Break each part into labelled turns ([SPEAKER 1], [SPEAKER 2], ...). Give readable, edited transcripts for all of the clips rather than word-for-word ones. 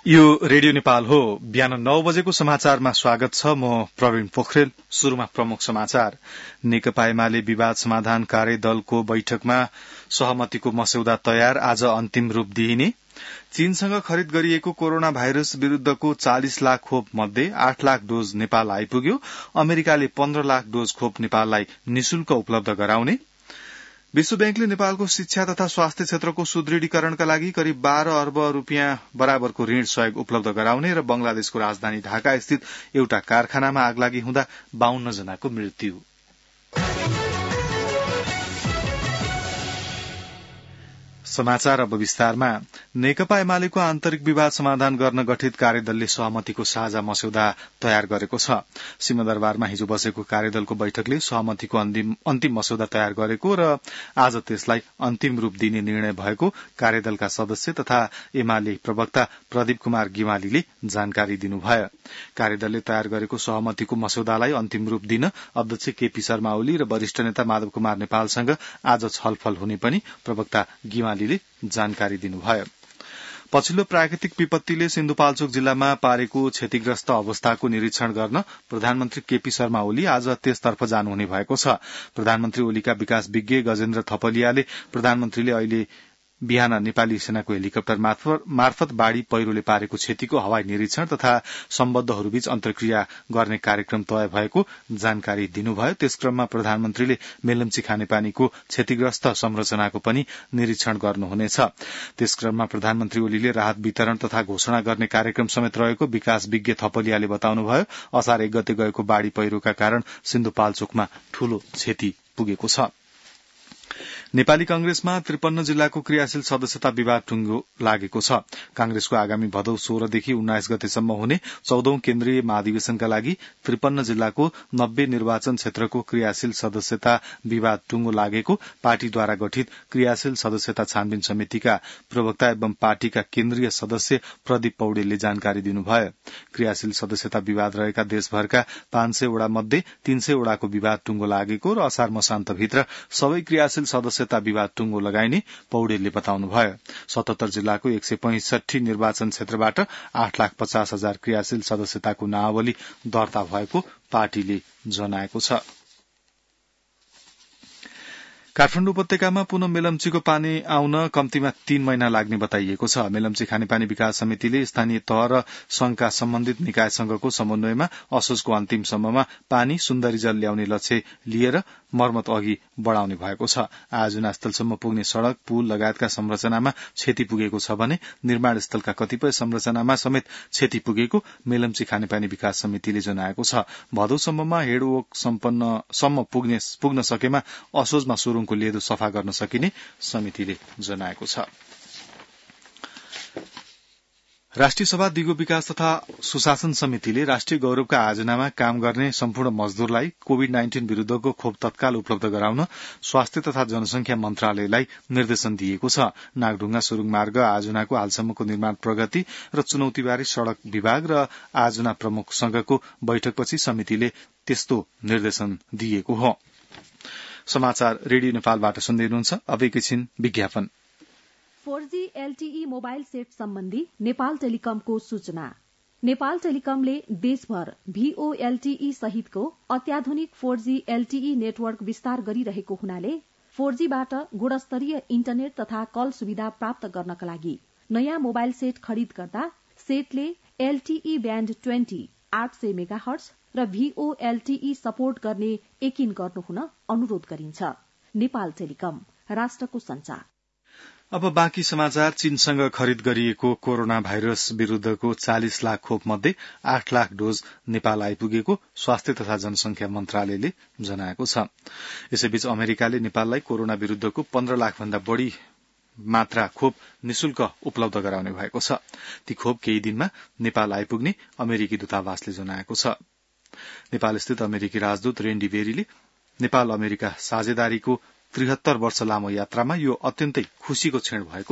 [SPEAKER 1] यो रेडियो नेपाल हो। बिहान 9 बजेको समाचारमा स्वागत छ। म प्रवीण पोखरेल। शुरूमा प्रमुख समाचार। नेकपा एमाले विवाद समाधान कार्यदलको बैठकमा सहमतिको मस्यौदा तयार, आज अन्तिम रूप दिइने। चीनसँग खरिद गरिएको कोरोना भाइरस विरूद्धको 40 लाख खोप मध्ये 8 लाख डोज नेपाल आइपुग्यो। अमेरिकाले 15 लाख डोज खोप नेपाललाई निशुल्क उपलब्ध गराउने। विश्व बैंकले नेपालको शिक्षा तथा स्वास्थ्य क्षेत्रको सुदृढीकरणका लागि करिब 12 अर्ब रूपियाँ बराबरको ऋण सहयोग उपलब्ध गराउने र बंगलादेशको राजधानी ढाका स्थित एउटा कारखानामा आगलागी हुँदा 52 जनाको मृत्यु। समाचार अब विस्तारमा। नेकपा एमालेको आन्तरिक विवाद समाधान गर्न गठित कार्यदलले सहमतिको साझा मस्यौदा तयार गरेको छ। सिंहदरबारमा हिजो बसेको कार्यदलको बैठकले सहमतिको अन्तिम मस्यौदा तयार गरेको र आज त्यसलाई अन्तिम रूप दिने निर्णय भएको कार्यदलका सदस्य तथा एमाले प्रवक्ता प्रदीप कुमार गिवालीले जानकारी दिनुभयो। कार्यदलले तयार गरेको सहमतिको मस्यौदालाई अन्तिम रूप दिन अध्यक्ष केपी शर्मा ओली र वरिष्ठ नेता माधव कुमार नेपालसँग आज छलफल हुने पनि प्रवक्ता गिवालीले जानकारी दिनुभयो। पछिल्लो प्राकृतिक विपत्तिले सिन्धुपाल्चोक जिल्लामा पारेको क्षतिग्रस्त अवस्थाको निरीक्षण गर्न प्रधानमन्त्री केपी शर्मा ओली आज त्यसतर्फ जानुहुने भएको छ। प्रधानमन्त्री ओलीका विकास विज्ञ गजेन्द्र थपलियाले प्रधानमन्त्रीले अहिले बिहान नेपाली सेनाको हेलिकप्टर मार्फत बाढ़ी पहिरोले पारेको क्षतिको हवाई निरीक्षण तथा सम्बद्धहरूबीच अन्तर्क्रिया गर्ने कार्यक्रम तय भएको जानकारी दिनुभयो। त्यसक्रममा प्रधानमन्त्रीले मेलम्ची खानेपानीको क्षतिग्रस्त संरचनाको पनि निरीक्षण गर्नुहुनेछ। त्यसक्रममा प्रधानमन्त्री ओलीले राहत वितरण तथा घोषणा गर्ने कार्यक्रम समेत रहेको विकास विज्ञ थपलियाले बताउनुभयो। असार 1 गते गएको बाढ़ी पहिरोका कारण सिन्धुपाल्चोकमा ठूलो क्षति पुगेको छ। नेपाली कांग्रेसमा 53 जिल्लाको क्रियाशील सदस्यता विवाद टुंगो लागेको छ। कांग्रेसको आगामी भदौ 16 देखि 19 गतेसम्म हुने 14औं केन्द्रीय महाधिवेशनका लागि 53 जिल्लाको 90 निर्वाचन क्षेत्रको क्रियाशील सदस्यता विवाद टुंगो लागेको पार्टीद्वारा गठित क्रियाशील सदस्यता छानबिन समितिका प्रवक्ता एवं पार्टीका केन्द्रीय सदस्य प्रदीप पौडेलले जानकारी दिनुभयो। क्रियाशील सदस्यता विवाद रहेका देशभरका 500 वडा मध्ये 300 वडाको विवाद टुंगो लागेको र असार मसान्तभित्र सबै क्रियाशील सदस्यता विवाद टुंगो लगाइने पौडेलले बताउनुभयो। 77 जिल्लाको 165 निर्वाचन क्षेत्रबाट 8,50,000 क्रियाशील सदस्यताको नावली दर्ता भएको पार्टीले जनाएको छ। काठमाडौँ उपत्यकामा पुनः मेलम्चीको पानी आउन कम्तीमा 3 महिना लाग्ने बताइएको छ। मेलम्ची खानेपानी विकास समितिले स्थानीय तह र संघका सम्बन्धित निकायसँगको समन्वयमा असोजको अन्तिमसम्ममा पानी सुन्दरी जल ल्याउने लक्ष्य लिएर मर्मत अघि बढ़ाउने भएको छ। आयोजना स्थलसम्म पुग्ने सड़क, पुल लगायतका संरचनामा क्षति पुगेको छ भने निर्माण स्थलका कतिपय संरचनामा समेत क्षति पुगेको मेलम्ची खानेपानी विकास समितिले जनाएको छ। भदौसम्ममा हेडवर्क सम्म पुग्न सकेमा असोजमा सुरुङको लेदो सफा गर्न सकिने समितिले जनाएको छ। राष्ट्रिय सभा दिगो विकास तथा सुशासन समितिले राष्ट्रिय गौरवका आयोजनामा काम गर्ने सम्पूर्ण मजदूरलाई कोविड-19 विरूद्धको खोप तत्काल उपलब्ध गराउन स्वास्थ्य तथा जनसंख्या मन्त्रालयलाई निर्देशन दिएको छ। नागढुंगा सुरुङ मार्ग आयोजनाको हालसम्मको निर्माण प्रगति र चुनौतीबारे सड़क विभाग र आयोजना प्रमुखसँगको बैठकपछि समितिले त्यस्तो निर्देशन दिएको हो। समाचार रेडियो नेपालबाट सुन्दै हुनुहुन्छ। अब एकैछिन विज्ञापन।
[SPEAKER 2] 4G LTE मोबाइल सेट सम्बन्धी नेपाल टेलिकमको सूचना। नेपाल टेलिकमले देशभर VoLTE सहितको अत्याधुनिक 4G LTE नेटवर्क विस्तार गरिरहेको हुनाले 4Gबाट गुणस्तरीय इन्टरनेट तथा कल सुविधा प्राप्त गर्नका लागि नयाँ मोबाइल सेट खरिद गर्दा सेटले LTE ब्याण्ड 20 800 मेगाहर्ट्ज र VoLTE सपोर्ट गर्ने यकिन गर्नुहुन अनुरोध गरिन्छ। नेपाल टेलिकम, राष्ट्रको सञ्चार।
[SPEAKER 1] अब बाँकी समाचार। चीनसँग खरिद गरिएको कोरोना भाइरस विरूद्धको 40 लाख खोप मध्ये 8 लाख डोज नेपाल आइपुगेको स्वास्थ्य तथा जनसंख्या मन्त्रालयले जनाएको छ। यसैबीच अमेरिकाले नेपाललाई कोरोना विरूद्धको 15 लाख भन्दा बढ़ी मात्रा खोप निशुल्क उपलब्ध गराउने भएको छ। ती खोप केही दिनमा नेपाल आइपुग्ने अमेरिकी दूतावासले जनाएको छ। नेपाल स्थित अमेरिकी राजदूत रेन्डी बेरीले नेपाल अमेरिका साझेदारीको 73 वर्ष लामो यात्रामा यो अत्यन्तै खुशीको क्षण भएको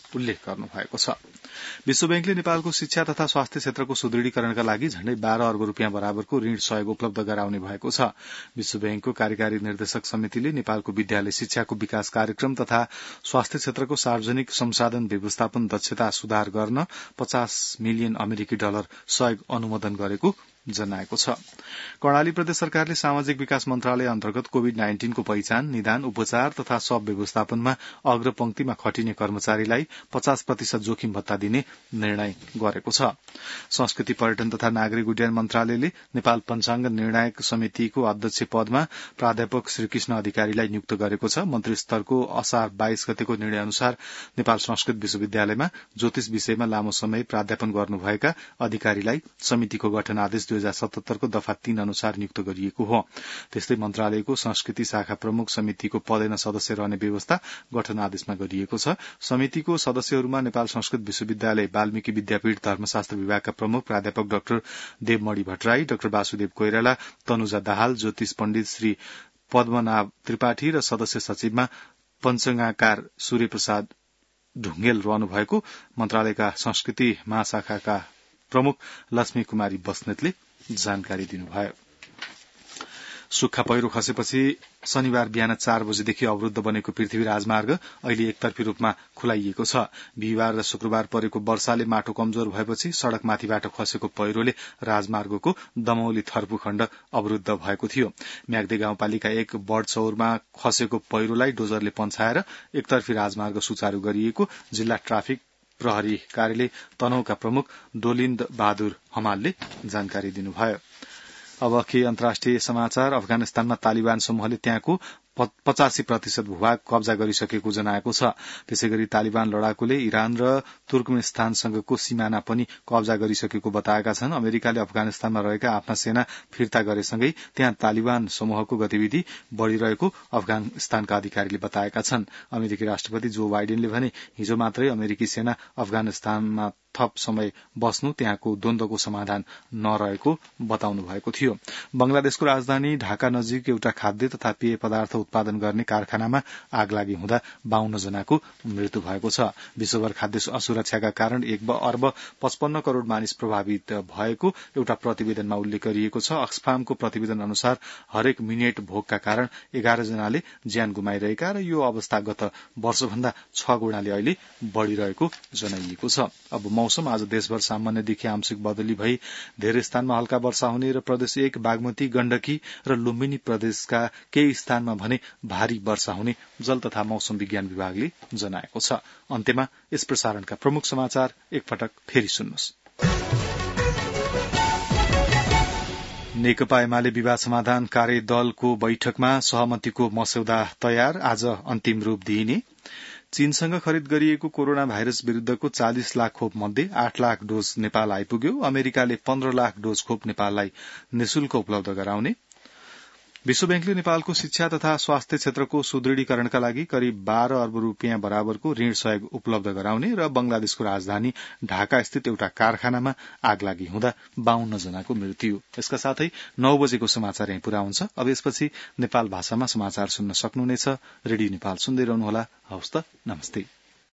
[SPEAKER 1] उल्लेख गर्नुभएको छ। विश्व बैंकले नेपालको शिक्षा तथा स्वास्थ्य क्षेत्रको सुदृढीकरणका लागि झण्डै 12 अर्ब रूपियाँ बराबरको ऋण सहयोग उपलब्ध गराउने भएको छ। विश्व बैंकको कार्यकारी निर्देशक समितिले नेपालको विद्यालय शिक्षाको विकास कार्यक्रम तथा स्वास्थ्य क्षेत्रको सार्वजनिक संसाधन व्यवस्थापन दक्षता सुधार गर्न 50 मिलियन अमेरिकी डलर सहयोग अनुमोदन गरेको जनाएको छ। कर्णाली प्रदेश सरकारले सामाजिक विकास मन्त्रालय अन्तर्गत कोविड-19 को पहिचान, निदान, उपचार तथा शव व्यवस्थापनमा अग्रपंक्तिमा खटिने कर्मचारीलाई 50% जोखिम भत्ता दिने निर्णय गरेको छ। संस्कृति, पर्यटन तथा नागरिक उड्डयन मन्त्रालयले नेपाल पञ्चाङ्ग निर्णायक समितिको अध्यक्ष पदमा प्राध्यापक श्रीकृष्ण अधिकारीलाई नियुक्त गरेको छ। मन्त्री स्तरको असार 22 गतेको निर्णय अनुसार नेपाल संस्कृत विश्वविद्यालयमा ज्योतिष विषयमा लामो समय प्राध्यापन गर्नुभएका अधिकारीलाई समितिको गठन आदेश 2077 को दफा 3 अनुसार नियुक्त गरिएको हो। त्यस्तै मन्त्रालयको संस्कृति शाखा प्रमुख समितिको पदेन सदस्य रहने व्यवस्था गठन आदेशमा गरिएको छ। समितिको सदस्यहरूमा नेपाल संस्कृत विश्वविद्यालय, वाल्मीकि विद्यापीठ धर्मशास्त्र विभागका प्रमुख प्राध्यापक डाक्टर देवमणि भट्टराई, डाक्टर वासुदेव कोइराला, तनुजा दाहाल, ज्योतिष पण्डित श्री पद्मनाभ त्रिपाठी र सदस्य सचिवमा पञ्चगाकार सूर्यप्रसाद ढुङ्गेल रहनु भएको मन्त्रालयका संस्कृति महाशाखाका प्रमुख लक्ष्मी कुमारी बस्नेतले जानकारी दिनुभयो। सुक्खा पहिरो खसेपछि शनिबार बिहान 4 बजेदेखि अवरूद्ध बनेको पृथ्वी राजमार्ग अहिले एकतर्फी रूपमा खुलाइएको छ। बिहिबार र शुक्रबार परेको वर्षाले माटो कमजोर भएपछि सड़कमाथिबाट खसेको पहिरोले राजमार्गको दमौली थर्पु खण्ड अवरूद्ध भएको थियो। म्याग्दी गाउँपालिका 1 बडचौरमा खसेको पहिरोलाई डोजरले पन्छाएर एकतर्फी राजमार्ग सुचारू गरिएको जिल्ला ट्राफिक प्रहरी कार्यालय तनहुका प्रमुख डोलिन्द बहादुर हमालले जानकारी दिनुभयो। अब के अन्तर्राष्ट्रिय समाचार। अफगानिस्तानमा तालिबान समूहले त्यहाँको 85% भूभाग कब्जा गरिसकेको जनाएको छ। त्यसैगरी तालिबान लडाकुले इरान र तुर्कमेनिस्तानसँगको सीमाना पनि कब्जा गरिसकेको बताएका छन्। अमेरिकाले अफगानिस्तानमा रहेका आफ्ना सेना फिर्ता गरेसँगै त्यहाँ तालिबान समूहको गतिविधि बढ़िरहेको अफगानिस्तानका अधिकारीले बताएका छन्। अमेरिकी राष्ट्रपति जो बाइडेनले भने हिजो मात्रै अमेरिकी सेना अफगानिस्तानमा थप समय बस्नु त्यहाँको द्वन्द्वको समाधान नरहेको बताउनु भएको थियो। बंगलादेशको राजधानी ढाका नजिक एउटा खाद्य तथा पेय पदार्थ उत्पादन गर्ने कारखानामा आग लागि हुँदा 52 जनाको मृत्यु भएको छ। विश्वभर खाद्य असुरक्षाका कारण 1 अर्ब 55 करोड़ मानिस प्रभावित भएको एउटा प्रतिवेदनमा उल्लेख गरिएको छ। अक्सफामको प्रतिवेदन अनुसार हरेक मिनेट भोकका कारण 11 जनाले ज्यान गुमाइरहेका र यो अवस्था गत वर्षभन्दा 6 गुणाले अहिले बढ़िरहेको जनाइएको छ। अब मौसम। आज देशभर सामान्यदेखि आंशिक बदली भई धेरै स्थानमा हल्का वर्षा हुने र प्रदेश 1 बागमती, गण्डकी र लुम्बिनी प्रदेशका केही स्थानमा भने भारी वर्षा हुने जल तथा मौसम विज्ञान विभागले जनाएको छ। अन्त्यमा यस प्रसारणका प्रमुख समाचार एकपटक फेरि सुन्नुहोस्। नेकपा एमाले विवाद समाधान कार्यदलको बैठकमा सहमतिको मस्यौदा तयार, आज अन्तिम रूप दिइने। चीनसँग खरिद गरिएको कोरोना भाइरस विरूद्धको 40 लाख खोप मध्ये 8 लाख डोज नेपाल आइपुग्यो। अमेरिकाले 15 लाख डोज खोप नेपाललाई निशुल्क उपलब्ध गराउने। विश्व बैंकले नेपालको शिक्षा तथा स्वास्थ्य क्षेत्रको सुदृढीकरणका लागि करिब 12 अर्ब रूपियाँ बराबरको ऋण सहयोग उपलब्ध गराउने र बंगलादेशको राजधानी ढाका स्थित एउटा कारखानामा आग लागि हुँदा 52 जनाको मृत्यु। यसका साथै 9 बजेको समाचार यही पूरा हुन्छ। अब यसपछि नेपाल भाषामा समाचार सुन्न सक्नुहुनेछ। रेडियो नेपाल सुन्दै रहनुहोला। हवस् त, नमस्ते।